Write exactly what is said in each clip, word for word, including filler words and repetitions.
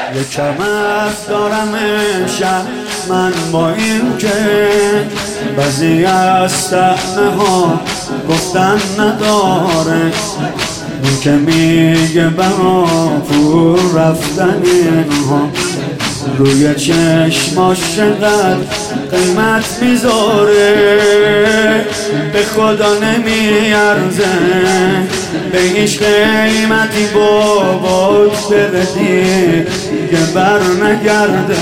یکم از دارم امشب من با این که بعضی از طعنه ها گفتن نداره، این که میگه برا پول رفتن اینها روی چشماش چقدر قیمت میذاره، به خدا نمیارزه به هیچ قیمتی بابات بردی که بر نگرده،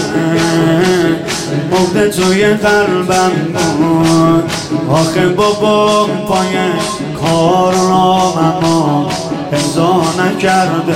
مرده توی قلبم بود آخه بابا پای کار نامم امضا نکرده،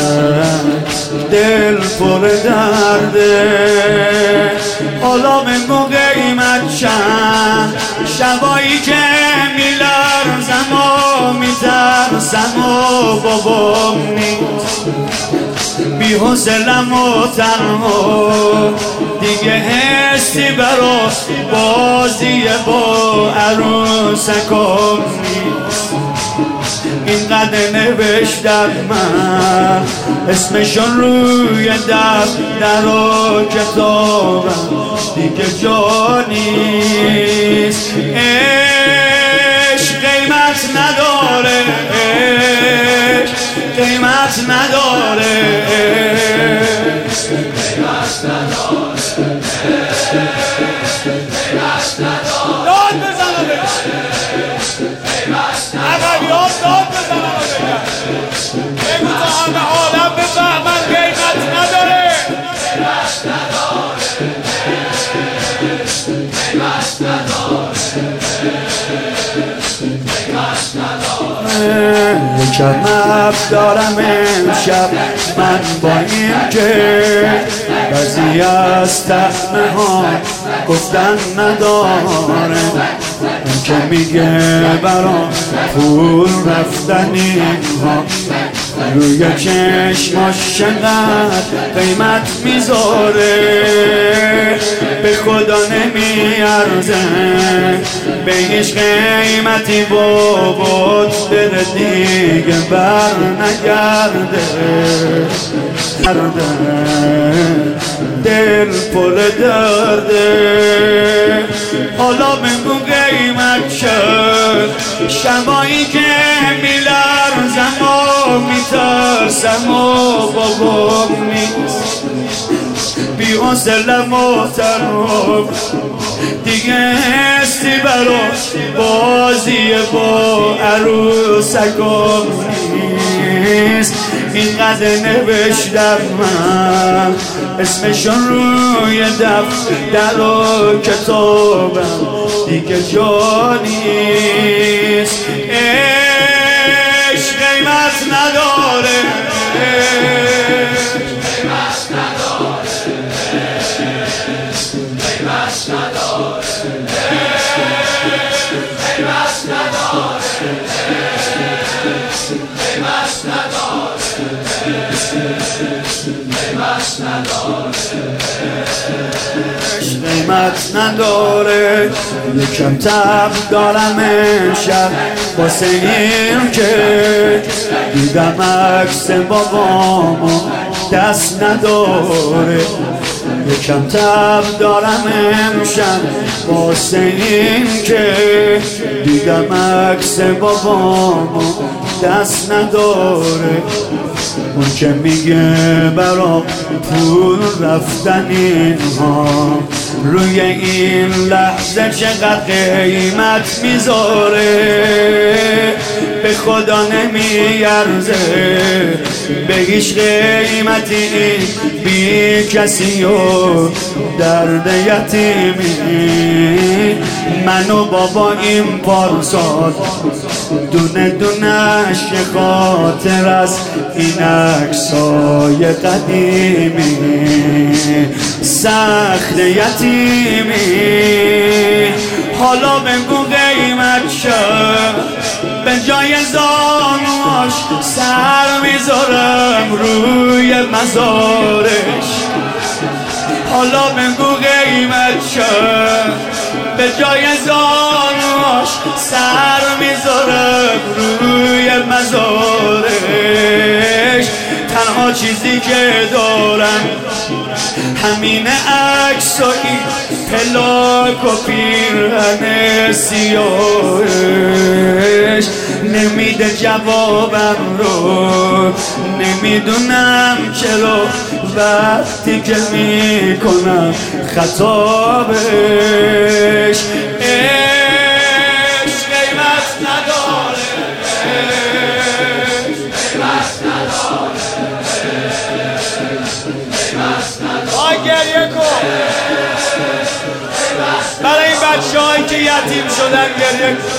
دل پر درده. حالا بگو قیمت چند، شبایی که میلرزم و میترسم و بابام نیست، بی حوصله‌ام و تنها دیگه حسی برا بازی با عروسکم نیست. اینقدر نوشتم من اسمشون روی دفتر و کتابم دیگه جا نیست. عشق قیمت نداره، عشق قیمت نداره، قیمت نداره، قیمت نداره. داد بزنم عقبیات داد بزنم بگو تا همه عالم بفهمن قیمت نداره، قیمت نداره، قیمت نداره، قیمت نداره. یکم اب دارم امشب من با این که بعضی از طعنه ها گفتن نداره، این که میگه برا پول رفتن اینها روی چشماش چقدر قیمت میذاره، به خدا نمیارزه به هیچ قیمتی بابات بره دیگه بر نگرده، دل پر درده. حالا بگو قیمت شد، شبایی که میلرزم و میترسم و بابام نیست، بی حوصله‌ام و تنها دیگه حسی برا بازی با عروسکم نیست. اینقدر نوشتم من اسمشون روی دفتر و کتابم دیگه جا نیست. عشق قیمت نداره، قیمت نداره، قیمت نداره، قیمت نداره، قیمت نداره، قیمت نداره، قیمت نداره. یکم تب دارم امشب واسه این که دیدم عکس بابامو دست نداره، یکم تب دارم امشب واسه این که دیدم عکس بابامو دست نداره، اون که میگه برا پول رفتن اینها روی این لحظه چقدر قیمت میذاره، به خدا نمیارزه به هیچ قیمتی این بی کسی و درد یتیمی. من و بابا این پارسال دونه دونش خاطر از این عکسای قدیمی، سخت یتیمی. حالا بگو قیمت شد، به جای زانوش سر میذارم روی مزارش. حالا بگو قیمت شد، به جای زانوش سر میذارم روی مزارش. تنها تنها چیزی که دارم همین عکس و این پلاک و پیرهن سیاهش نمیده جوابم رو، نمیدونم چرا وقتی که میکنم خطابش. عشق قیمت نداره، قیمت نداره، آی گریه کن برای این بچه هایی که یتیم شدن، گریه کن.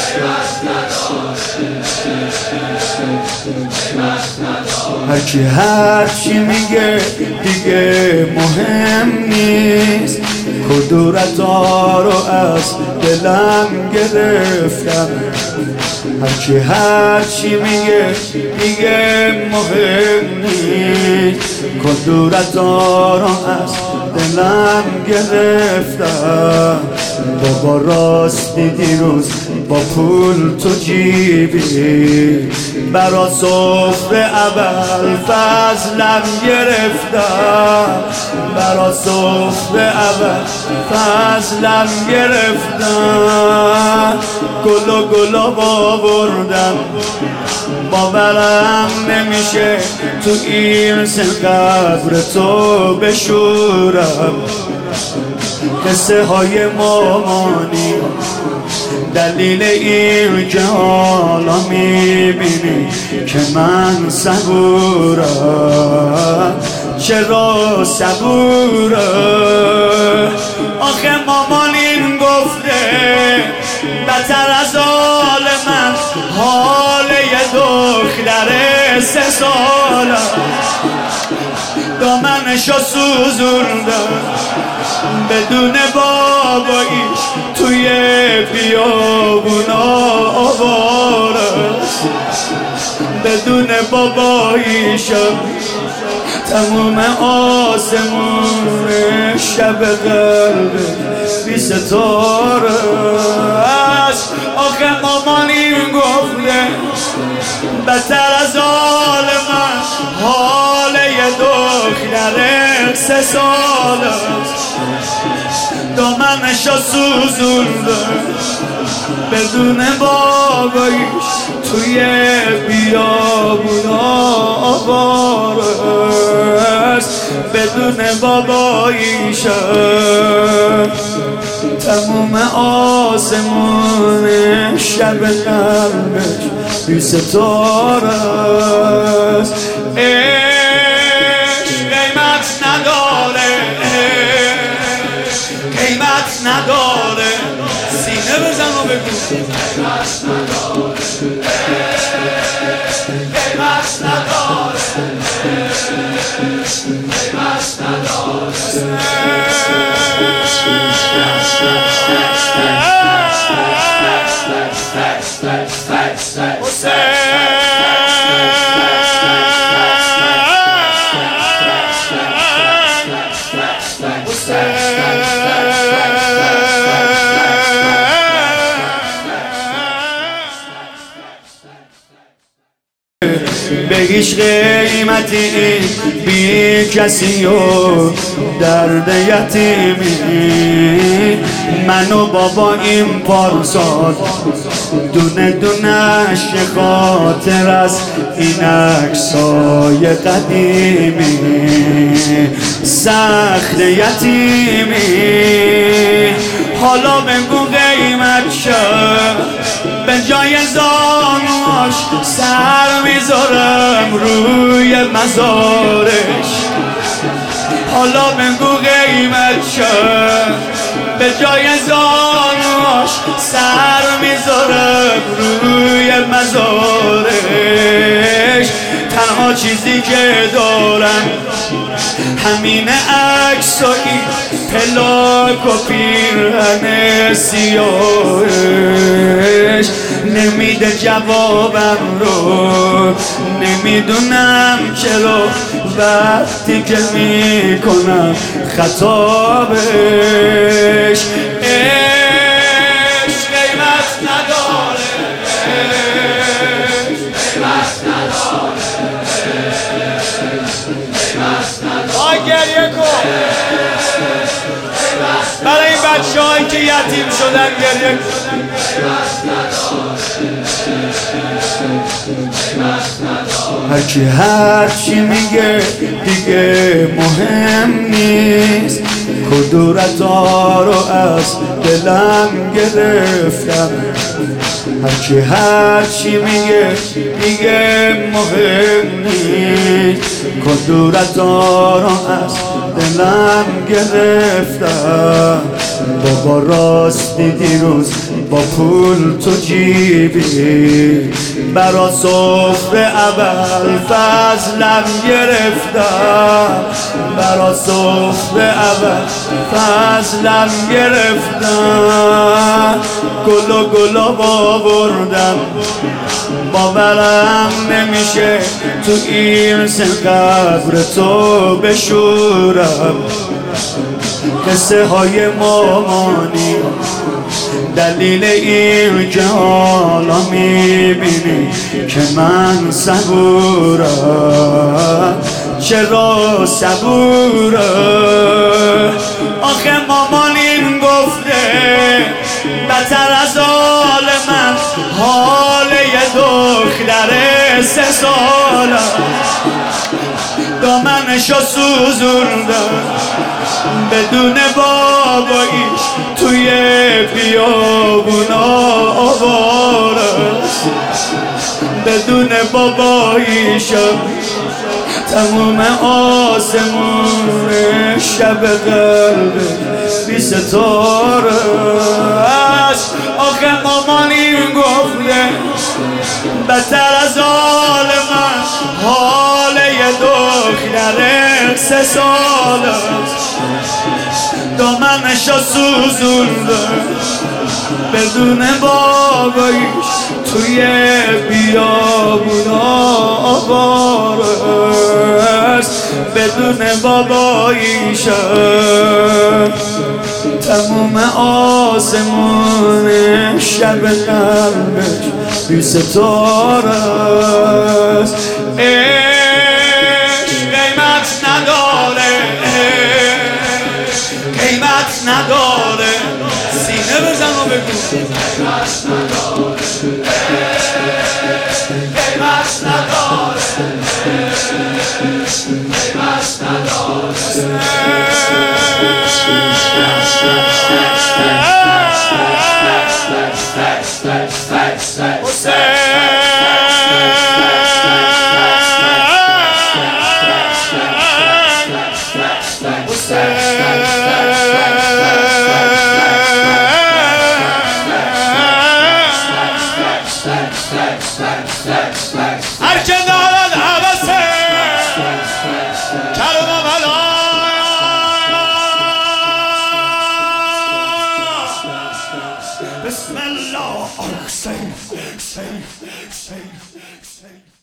هرکی هرچی میگه دیگه مهم نیست، کدورت ها رو از دلم گرفتم. هرکی هرچی میگه دیگه مهم نیست، کدورت ها رو از دلم گرفتم. بابا راستی دیروز با پول تو جیبی برا سفره اول فضلم گرفتم، برا سفره اول فضلم گرفتم. گل و گلاب آوردم باورم نمیشه تو این سن قبر تو بشورم. قصه های مامانی دلیل این که حالا میبینی که من صبورم. چرا صبورم؟ آخه مامان این گفته بدتر از حال من حال یه دختر سه ساله، دامنشو سوزوندم بدون باباییش توی بیابونا آواره، بدون باباییشم تموم آسمون شب قلب بی ستاره است. آخه مامان این گفته بدتر از حال من حال یه دختر سه ساله، دامنشو سوزونده بدون باباییش توی بیابونا آواره است، بدون باباییشم تموم آسمون شب قلبش بی ستاره است. عشق قیمت نداره، قیمت نداره، سینه بزن و بگو قیمت نداره، قیمت نداره، قیمت به هیچ قیمتی بی کسی و درد یتیمی من و بابا این پارسال دونه دونش خاطر از این عکسای قدیمی. سخت یتیمی حالا بگو قیمت شد، به جای زانوش سر میذارم روی مزارش. حالا بگو قیمت شد، به جای زانوش سر میذارم روی مزارش. تنها چیزی که دارم همین عکس و این پلاک و پیرهن سیاهش نمیده جوابم رو، نمیدونم چرا وقتی که میکنم خطابش. عشق قیمت نداره، قیمت نداره. بچه هایی که یتیم شدن گریه هرکی هرچی میگه دیگه مهم نیست، کدورتا رو از دلم گرفتم. هرکی هرچی میگه دیگه مهم نیست، کدورتا رو از دلم گرفتم. بابا راستی دیروز با پول تو جیبی، برا سفره اول فضلم گرفتم، برا سفره اول فضلم گرفتم. گل و گلاب آوردم باورم نمیشه تو این سن قبر تو بشورم. قصه های مامانی دلیل این که حالا میبینی که من صبورم. چرا صبورم؟ آخه مامان این گفته بهتر از حال من حال یه دختر سه ساله. دامنشو سوزوندم بدون باباییش توی بیابونا آواره، بدون باباییشم تموم آسمون شب قلب بی ستاره است. آخه مامان این گفته بهتر از حال من حال یه دختر سه ساله. دامنشو سوزونده بدون باباییش توی بیابونا آواره است، بدون باباییشم تموم آسمون شب قلبش بی ستاره است. عشق قیمت نداره، قیمت نداره، سینه بزن و بگو قیمت نداره، قیمت نداره، قیمت هر که دارد حوثه کرم و بلا، بسم الله. سیف سیف سیف سیف